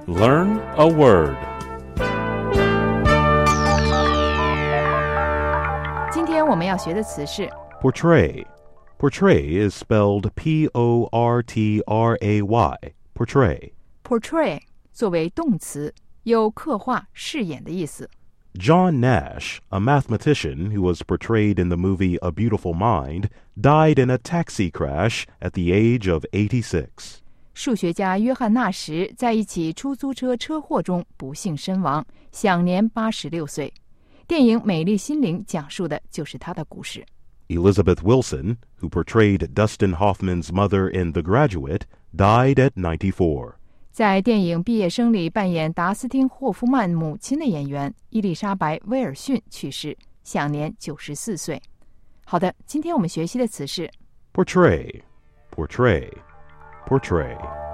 Learn a word. 今天我们要学的词是 Portray. Portray is spelled P-O-R-T-R-A-Y. Portray. portray 作为动词，有刻画、饰演的意思。 John Nash, a mathematician who was portrayed in the movie A Beautiful Mind, died in a taxi crash at the age of 86. 数学家约翰纳什在一起出租车车祸中不幸身亡，享年86岁。电影《美丽心灵》讲述的就是他的故事。 Elizabeth Wilson, who portrayed Dustin Hoffman's mother in The Graduate, died at 94. 在电影《毕业生》里扮演达斯汀·霍夫曼母亲的演员伊丽莎白·威尔逊去世，享年94岁。好的，今天我们学习的词是 Portray. Portray. Portray.